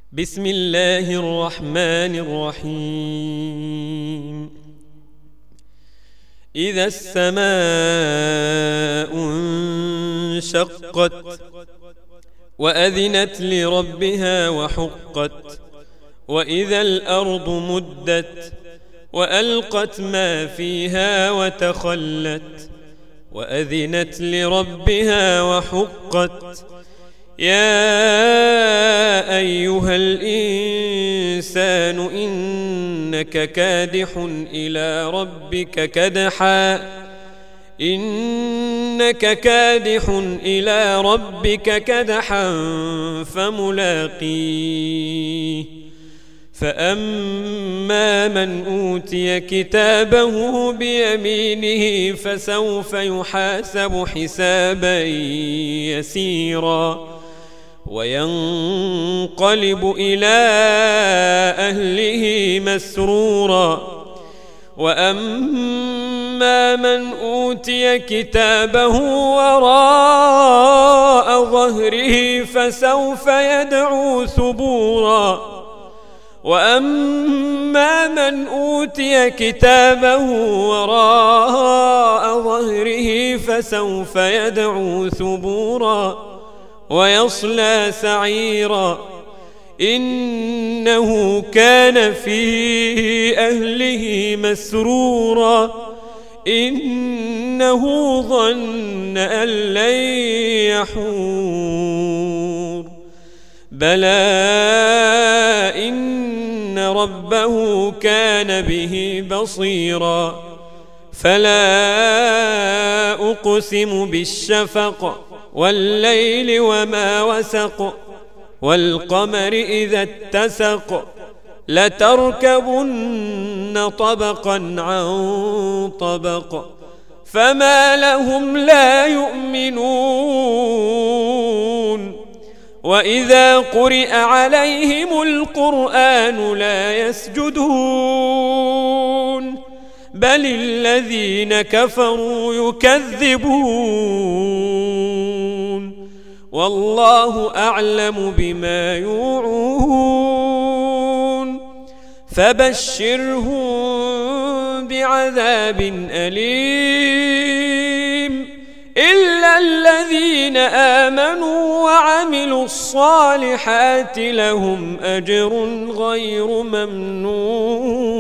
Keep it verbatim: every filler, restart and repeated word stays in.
بسم الله الرحمن الرحيم إذا السماء انشقت وأذنت لربها وحقت وإذا الأرض مدت وألقت ما فيها وتخلت وأذنت لربها وحقت يا أيها الإنسان إنك كادح إلى ربك كدحا إنك كادح إلى ربك كدحا فملاقيه فأما من أوتي كتابه بيمينه فسوف يحاسب حسابا يسيرا وينقلب إلى أهله مسرورا وأما من أوتي كتابه وراء ظهره فسوف يدعو ثبورا وأما من أوتي كتابه وراء ظهره فسوف يدعو ثبورا ويصلى سعيرا إنه كان في أهله مسرورا إنه ظن أن لن يحور بلى إن ربه كان به بصيرا فلا أقسم بالشفق والليل وما وسق والقمر إذا اتسق لتركبن طبقا عن طبق فما لهم لا يؤمنون وإذا قرئ عليهم القرآن لا يسجدون بل الذين كفروا يكذبون والله أعلم بما يوعون فبشرهم بعذاب أليم إلا الذين آمنوا وعملوا الصالحات لهم أجر غير ممنون.